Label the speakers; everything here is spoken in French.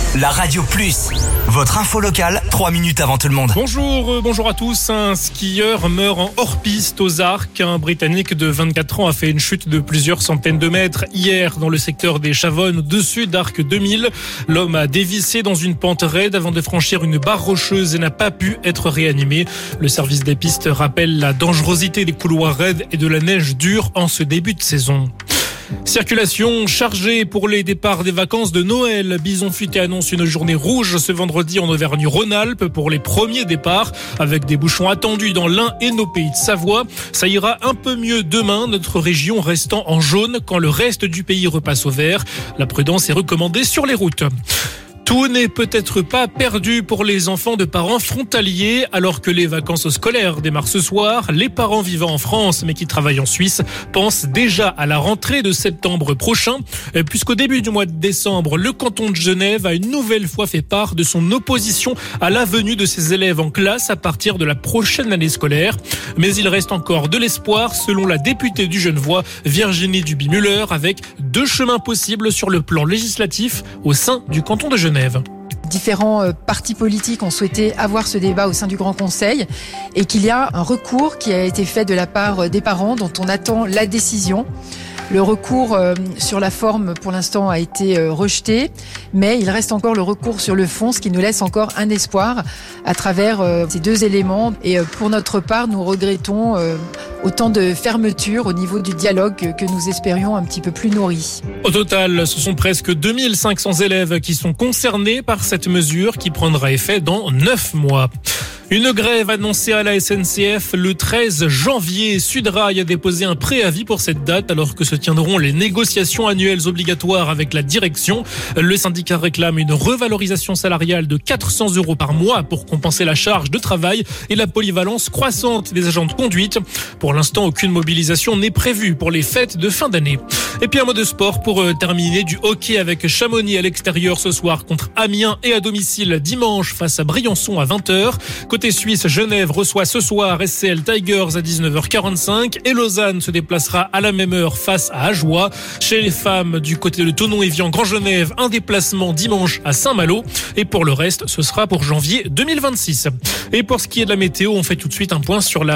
Speaker 1: la Radio Plus. Votre info locale, 3 minutes avant tout le monde.
Speaker 2: Bonjour à tous. Un skieur meurt en hors-piste aux Arcs. Un Britannique de 24 ans a fait une chute de plusieurs centaines de mètres hier dans le secteur des Chavannes, au-dessus d'Arc 2000. L'homme a dévissé dans une pente raide avant de franchir une barre rocheuse et n'a pas pu être réanimé. Le service des pistes rappelle la dangerosité des couloirs raides et de la neige dure en ce début de saison. Circulation chargée pour les départs des vacances de Noël. Bison Futé annonce une journée rouge ce vendredi en Auvergne-Rhône-Alpes pour les premiers départs, avec des bouchons attendus dans l'Ain et nos pays de Savoie. Ça ira un peu mieux demain, notre région restant en jaune quand le reste du pays repasse au vert. La prudence est recommandée sur les routes. Tout n'est peut-être pas perdu pour les enfants de parents frontaliers. Alors que les vacances scolaires démarrent ce soir, les parents vivant en France mais qui travaillent en Suisse pensent déjà à la rentrée de septembre prochain. Puisqu'au début du mois de décembre, le canton de Genève a une nouvelle fois fait part de son opposition à la venue de ses élèves en classe à partir de la prochaine année scolaire. Mais il reste encore de l'espoir selon la députée du Genevois, Virginie Duby-Muller, avec 2 chemins possibles sur le plan législatif au sein du canton de Genève.
Speaker 3: Différents partis politiques ont souhaité avoir ce débat au sein du Grand Conseil et qu'il y a un recours qui a été fait de la part des parents dont on attend la décision. Le recours sur la forme, pour l'instant, a été rejeté, mais il reste encore le recours sur le fond, ce qui nous laisse encore un espoir à travers ces 2 éléments. Et pour notre part, nous regrettons autant de fermeture au niveau du dialogue que nous espérions un petit peu plus nourri.
Speaker 2: Au total, ce sont presque 2500 élèves qui sont concernés par cette mesure qui prendra effet dans 9 mois. Une grève annoncée à la SNCF le 13 janvier. Sudrail a déposé un préavis pour cette date alors que se tiendront les négociations annuelles obligatoires avec la direction. Le syndicat réclame une revalorisation salariale de 400 € par mois pour compenser la charge de travail et la polyvalence croissante des agents de conduite. Pour l'instant, aucune mobilisation n'est prévue pour les fêtes de fin d'année. Et puis un mot de sport pour terminer, du hockey avec Chamonix à l'extérieur ce soir contre Amiens et à domicile dimanche face à Briançon à 20h. Côté suisse, Genève reçoit ce soir SCL Tigers à 19h45 et Lausanne se déplacera à la même heure face à Ajoie. Chez les femmes, du côté de Thonon-Évian-Grand Genève, un déplacement dimanche à Saint-Malo. Et pour le reste, ce sera pour janvier 2026. Et pour ce qui est de la météo, on fait tout de suite un point sur la